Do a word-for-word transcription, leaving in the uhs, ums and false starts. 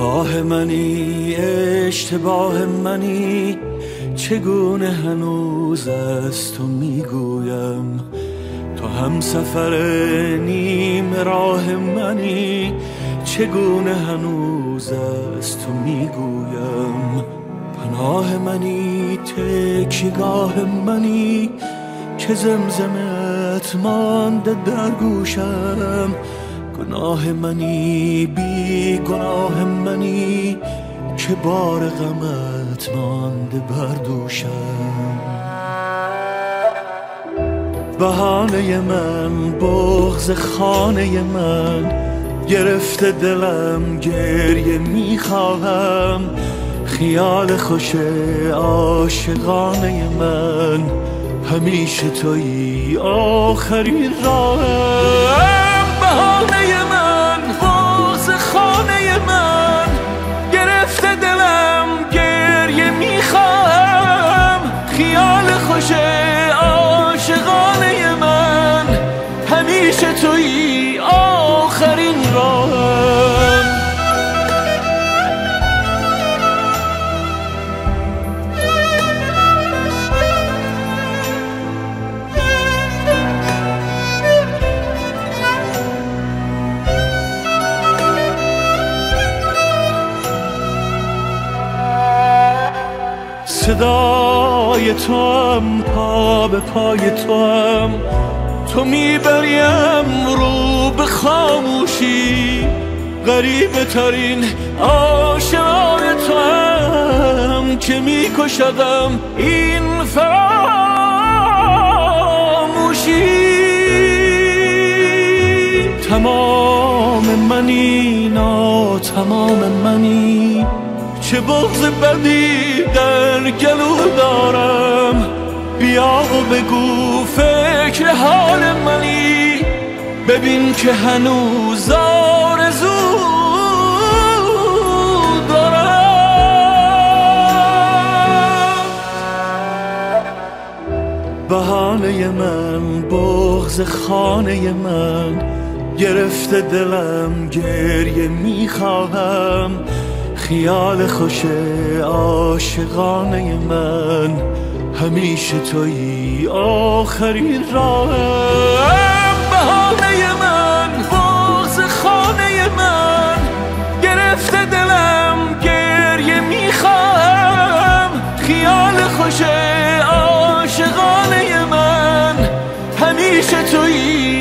آه منی اشتباه منی، چگونه هنوز از تو میگویم. تو هم سفر نیم راه منی، چگونه هنوز از تو میگویم. پناه منی تکیگاه منی، که زمزمت مانده در گوشم. گناه منی بی گناه منی، که بار غمت مانده بر دوشم. بهانه من بغض خانه من، گرفته دلم گریه میخواهم. خیال خوش عاشقانه من، همیشه تویی آخرین راهم. بهانه من بغض خانه من، گرفته دلم گریه میخواهم. خیال خوش عاشقانه من، همیشه تویی آخرین راهم. صدای تو هم پا به پای تو هم، تو میبریم رو به خاموشی. غریبه ترین آشنای تو هم، که میکشدم این فراموشی. تمام منی نا تمام منی، چه بغض بدی در گلو دارم. بیا و بگو فکر حال منی، ببین که هنوز آرزو دارم. بهانه من بغض خانه من، گرفته دلم گریه میخواهم. خیال خوش عاشقانه من، همیشه تویی آخرین راهم. بهانه من بغض خانه من، گرفته دلم گریه میخواهم. خیال خوش عاشقانه من، همیشه تویی